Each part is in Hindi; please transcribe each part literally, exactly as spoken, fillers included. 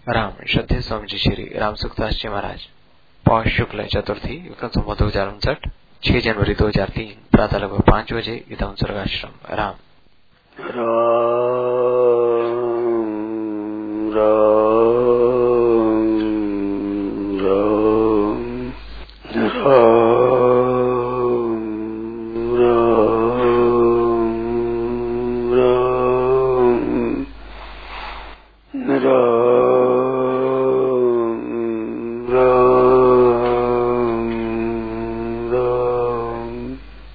राम श्रद्धेय स्वामी जी श्री राम सुखदास जी महाराज पौष शुक्ल चतुर्थी विक्रम संवत दो हजार उनसठ छह जनवरी दो हजार तीन प्रातः लगभग पांच बजे इधम स्वर्गाश्रम राम राम राम राम राम राम।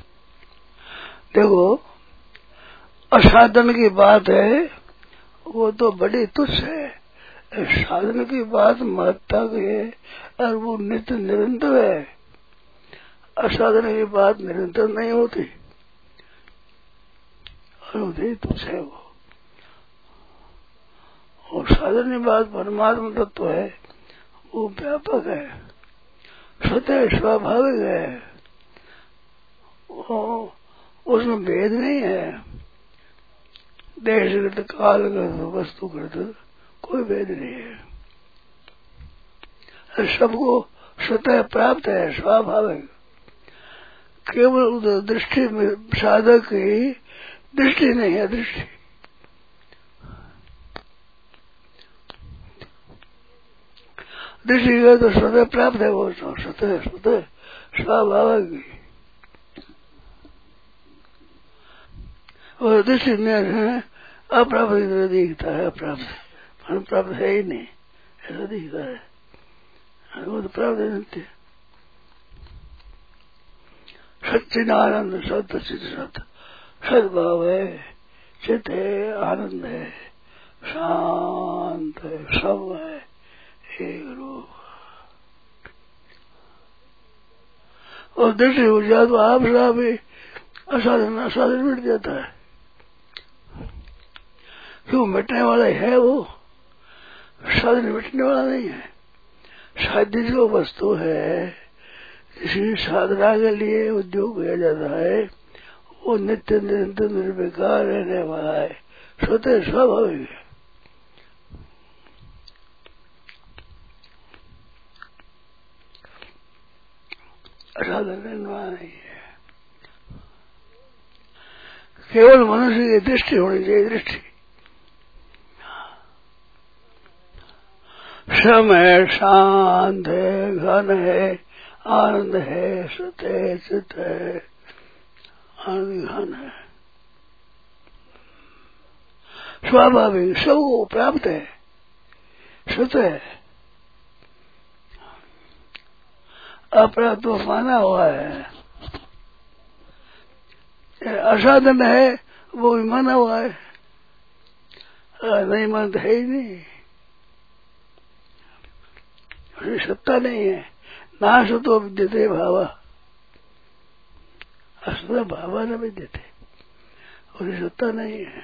देखो, असाधन की बात है वो तो बड़ी तुच्छ है। साधन की बात महत्ता की है और वो नित्य निरंतर है। असाधन की बात निरंतर नहीं होती और होती तुच्छ है वो। और साधन की बात परमात्मा तत्व है, वो व्यापक है, स्वतः स्वाभाविक है, वो उसमें भेद नहीं है। देशगत कालगत वस्तुगत कोई भेद नहीं है, सबको स्वतः प्राप्त है, स्वाभाविक। केवल उधर दृष्टि में साधक की दृष्टि नहीं है, दृष्टि दृष्टि का तो स्वतः प्राप्त है, वो स्वतः स्वतः स्वाभाविक। और दृष्टि में अप्राप्त की तरह दिखता है, अप्राप्त फल प्राप्त है ही नहीं, ऐसा दिखता है। वो तो प्राप्त है नित्य सच्चिदानंद सत्य चित सत सद्भाव है, चित है, आनंद है, शांत है, सब है, एक रूप। और दृष्टि हो जाए तो आप साहब असाधन असाधन मिट जाता है। क्यों मिटने वाला है वो, साधन मिटने वाला नहीं है। साध्य जो वस्तु है, इसी साधना के लिए उद्योग किया जाता है, वो नित्य निरंतर निर्विकार रहने वाला है, स्वतः स्वाभाविक है। साधन रहने वाला नहीं है। केवल मनुष्य की दृष्टि होनी चाहिए, दृष्टि। सम है, शांत है, घन है, आनंद है, सत है, चित है, आनंद घन है, स्वाभाविक, सबको प्राप्त है, सत है। अप्राप्त तो माना हुआ है, असाधन है वो भी माना हुआ है, नहीं मानते है ही नहीं, सत्ता नहीं है। नाश तो विद्यते भावा, असता भावा न विद्यते, और सत्ता नहीं है।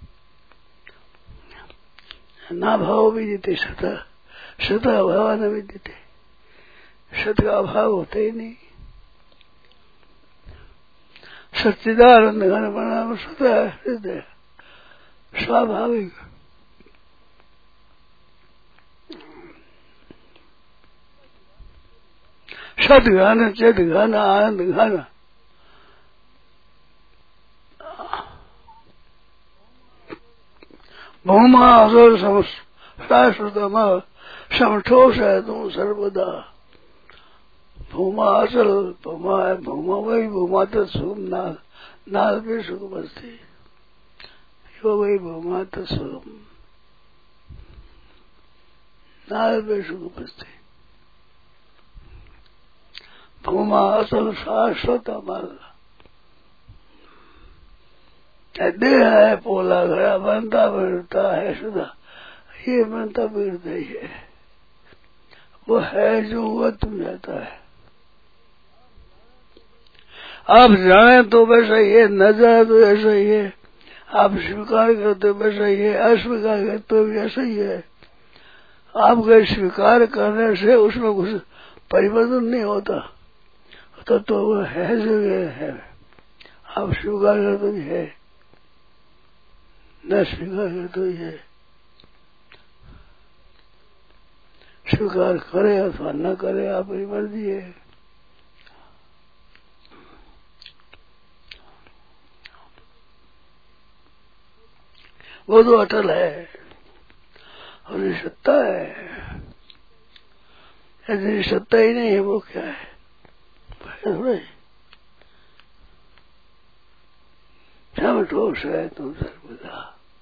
ना भाव विद्यते सता, सता भावा न विद्यते, सत का अभाव होता ही नहीं। सच्चिदानंद घन परिणाम सता है, स्वाभाविक। सत घन, चित घन, आनंद घन, भूमा असुर शाश्वतम समठोष है तुम सर्वदा। भूमा असल भूमा है, भूमा वही भूमा तो सुगम नाल नाल पे सुगम अस्ति, यो वही भूमा तो सुगम नाल पे सुगम अस्ति। भूमा असल शाश्वत अमल, देह है पोला घड़ा, बनता बिगड़ता है सदा, ये बनता बिगड़ता ही है। वो है जो हुआ तुम जाता है। आप जाने तो वैसा ही है, न जाने तो ऐसा ही है। आप स्वीकार करते वैसा ही है, अस्वीकार करते भी ऐसा ही है। आपका स्वीकार करने से उसमें कुछ परिवर्तन नहीं होता, तो तो वो है जो है। आप स्वीकार करते भी है, न स्वीकार करते ही है। स्वीकार करे अथवा न करे, आपकी मर्जी है। वो तो अटल है और ये सत्ता है। यदि सत्ता ही नहीं है वो क्या है? थोड़े सब ठोस है तुम सर्वदा।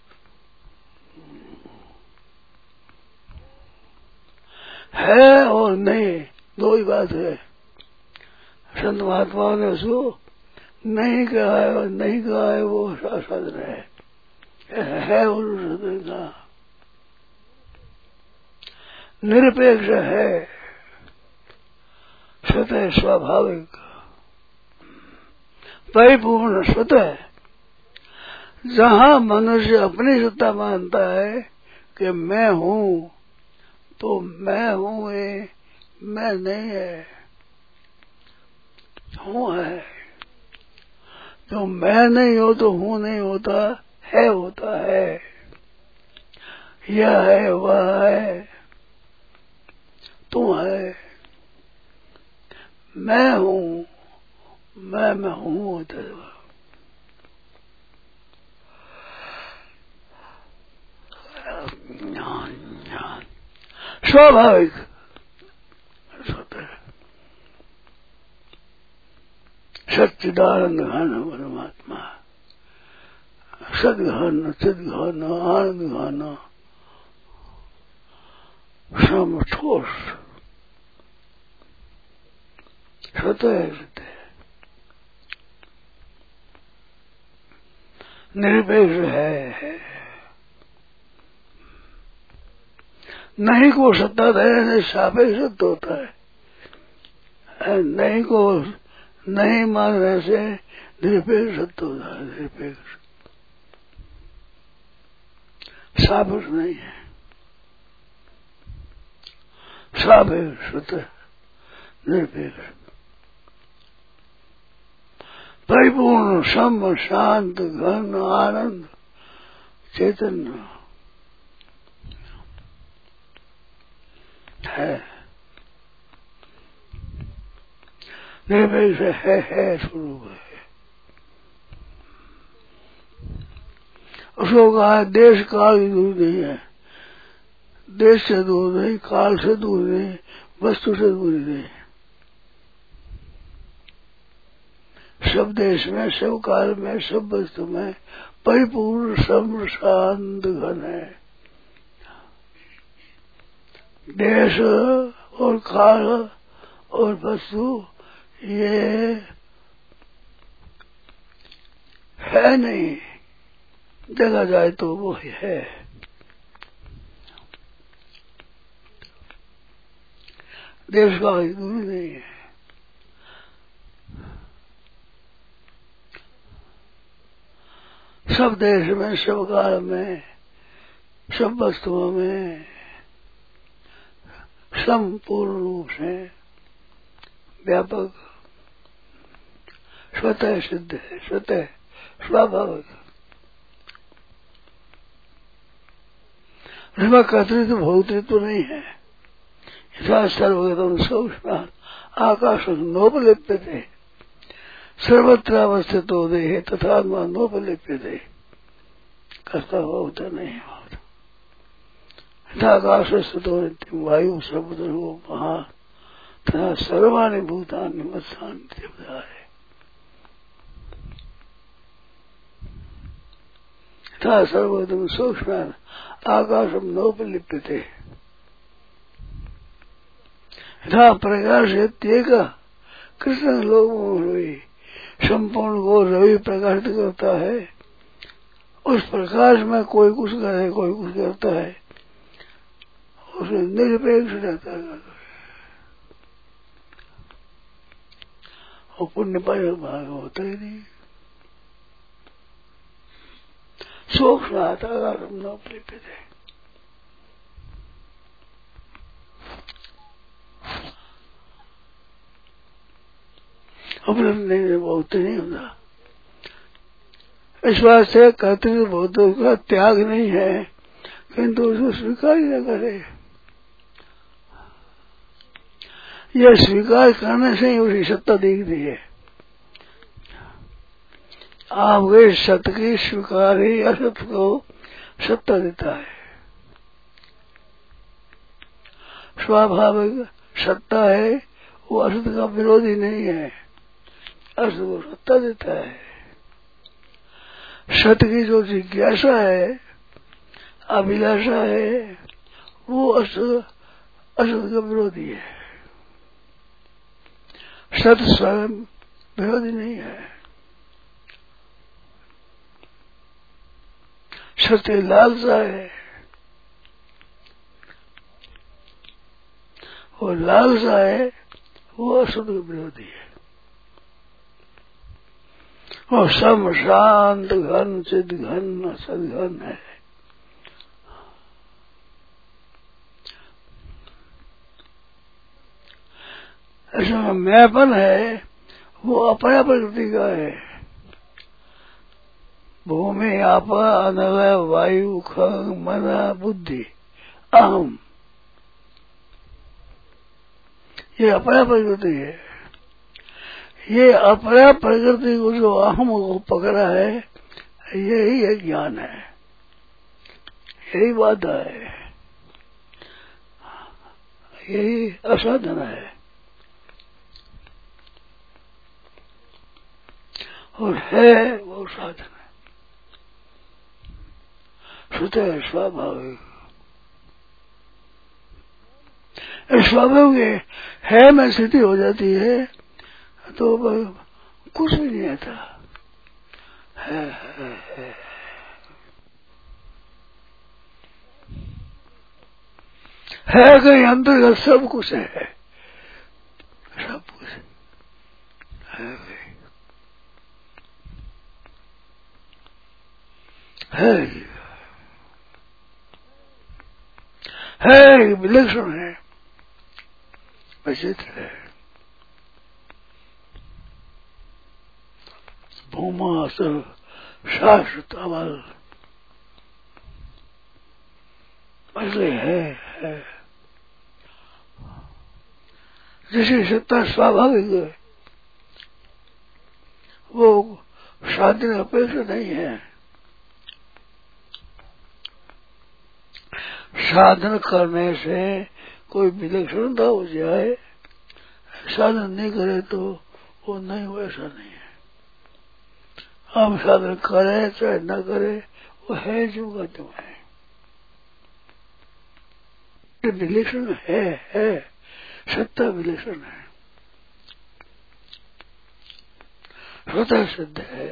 है और नहीं दो ही बात है। संत महात्मा ने उसको नहीं कहा है और नहीं कहा है वो साधन है, है और साधन का निरपेक्ष है, स्वतः स्वाभाविक परिपूर्ण स्वतः। जहाँ मनुष्य अपनी सत्ता मानता है कि मैं हूँ, तो मैं हूँ ये मैं नहीं है, हूँ है। तो मैं नहीं हो तो हूँ नहीं होता, है होता है। यह है वह है, तू है, मैं हूँ, मैं मैं हूँ होता है। स्वाभाविक सच्चिदानंद घन परमात्मा, सदघन चिदघन आनंद घन सम ठोस स्वतः स्वतः निरपेक्ष है। नहीं को सत्ता देने से सापेक्ष सत्य होता है, नहीं को नहीं मानने से निरपेक्ष सत्य होता है। निरपेक्ष सापेक्ष नहीं है, सापेक्ष सत्य निरपेक्ष परिपूर्ण सम शांत घन आनंद चैतन्य है। निरपेक्ष है, है स्वरूप है। उसको कहा देश काल की दूर नहीं है, देश से दूर नहीं, काल से दूर नहीं, वस्तु से दूर नहीं। सब देश में, सब काल में, सब वस्तु में परिपूर्ण सम शांत घन है। देश और काल और वस्तु ये है नहीं, देखा जाए तो वो है। देश का दूरी नहीं है। सब देश में, सब काल में, सब वस्तुओं में संपूर्ण रूप से व्यापक स्वतः सिद्ध है, स्वतः स्वाभाविक। इसमें कर्तृत्व भौतित्व नहीं है। यथा सर्वगतम सूक्ष्म आकाश नोपलिप्यते सर्वत्र अवस्थितो देहे तथा नोपलिप्यते। कर्ता होता नहीं होता। आकाश स्थितो नित्यम वायु सर्वतो महा तथा सर्वाणि भूतानि मत्सान्ति है। तथा सर्वगतम सूक्ष्म आकाशम नोपलिप्यते यथा प्रकाश कृष्ण लोगों संपूर्ण को रवि प्रकाशित करता है। उस प्रकाश में कोई कुछ करे, कोई कुछ करता है, उसमें निरपेक्ष रहता है और पुण्य पाय भाग होता ही नहीं। सूक्ष्म आकाशम नोपलिप्यते। अपने नहीं बहुत नहीं होता। इस बात से कर्तव्य बहुत का त्याग नहीं है, किंतु उसको स्वीकार ही न करे। यह स्वीकार करने से ही उसकी सत्ता दिखती है। आपके सत्य की स्वीकार ही असत्य को सत्ता देता है। स्वाभाविक सत्ता है, वो असत्य का विरोधी नहीं है, असत्य को सत्ता देता है। सत्य की जो जिज्ञासा है, अभिलाषा है, वो असत्य असत्य का विरोधी है। सत्य स्वयं विरोधी नहीं है। सत्य लालसा है, और लालसा है वो असत्य का विरोधी है। और सम शांत घन चिद घन सदघन है। ऐसा मैंपन है, वो अपरा प्रकृति का है। भूमि आप अनल वायु खंग मन बुद्धि अहम, ये अपरा प्रकृति है। ये अपरा प्रकृति को जो अहम को पकड़ा है, यही एक ज्ञान है, यही बाधा है, यही असाधन है। और है वो साधन है, स्वतः स्वाभाविक। स्वाभाविक है में स्थिति हो जाती है तो कुछ भी नहीं आता है, है, है। है कहीं अंतर्गत सब कुछ है, सब कुछ है, है, है विलक्षण है, विचित्र है। भूमा सब शाश्वत अमल ऐसे है, है। जिसकी सत्ता स्वाभाविक है, वो साधन अपेक्षा नहीं है। साधन करने से कोई विलक्षणता हो जाए, साधन नहीं करे तो वो नहीं हो, ऐसा नहीं है। हम साधन करे चाहे न करे, वो है जो का जो है, विलक्षण है, है सत्ता विलक्षण है, स्वतः सिद्ध है।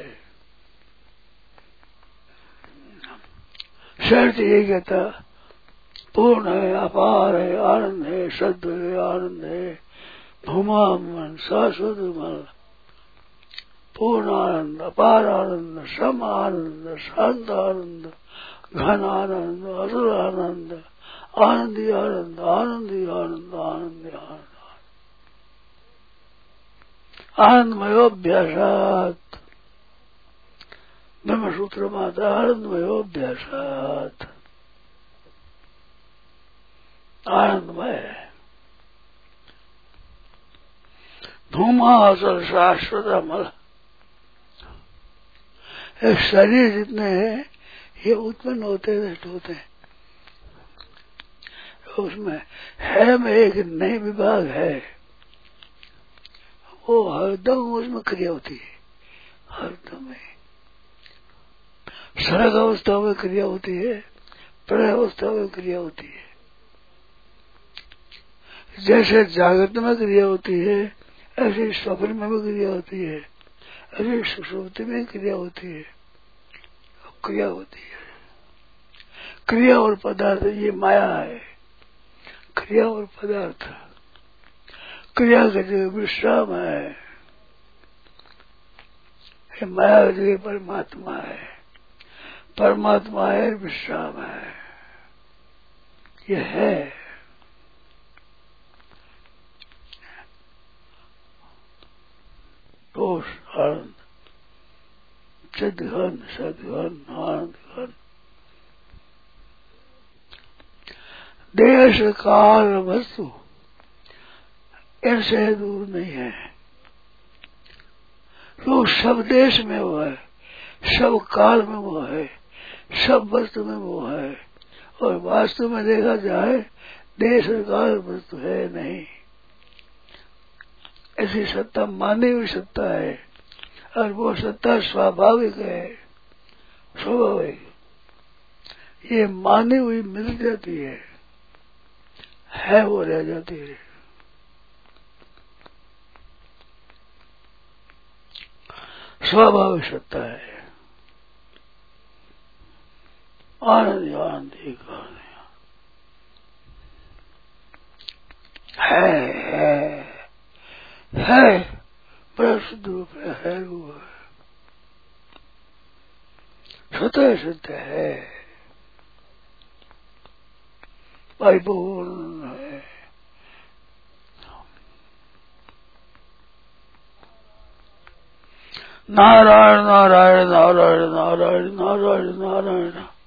शर्त ये कहता पूर्ण है, अपार है, आनंद है, शुद्ध है, आनंद है, भूमा मन शाश्वत मन, पूर्ण आनंद, अपार आनंद, सम आनंद, शांत आनंद, घन आनंद, असुर आनंद, आनंदी आनंद, आनंदी आनंद, आनंदी आनंद, आनंदमयोभ्यासात् ब्रह्म सूत्र माता आनंदमयोभ्यासात् आनंदमय धूमाचल शाश्वत अमल। शरीर जितने हैं ये उत्पन्न होते नष्ट होते हैं, उसमें है में एक नई विभाग है, वो हरदम उसमें क्रिया होती है, हरदम में सरग अवस्था में क्रिया होती है, प्रलय अवस्था में क्रिया होती है। जैसे जागृत में क्रिया होती है, ऐसे स्वप्न में भी क्रिया होती है, ऐसे सुषुप्ति में क्रिया होती है, क्रिया होती है। क्रिया और पदार्थ ये माया है, क्रिया और पदार्थ। क्रिया का जगह विश्राम है, ये माया का जगह परमात्मा है, परमात्मा है, विश्राम है, ये है। दोष आनंद, चिद्घन सद्घन आनंद घन, देश काल वस्तु इनसे दूर नहीं है। वो सब देश में वो है, सब काल में वो है, सब वस्तु में वो है। और वास्तव में देखा जाए देश और काल वस्तु है नहीं, ऐसी सत्ता मानी हुई सत्ता है। और वो सत्ता स्वाभाविक है, स्वाभाविक। ये मानी हुई मिल जाती है, है वो रह जाती है। स्वाभाविक सत्ता है। आनंद आनंद एक है है है बड़ा शुद्ध रूप है वो, स्वतः सिद्ध है, परिपूर्ण है। नारायण नारायण नारायण नारायण नारायण नारायण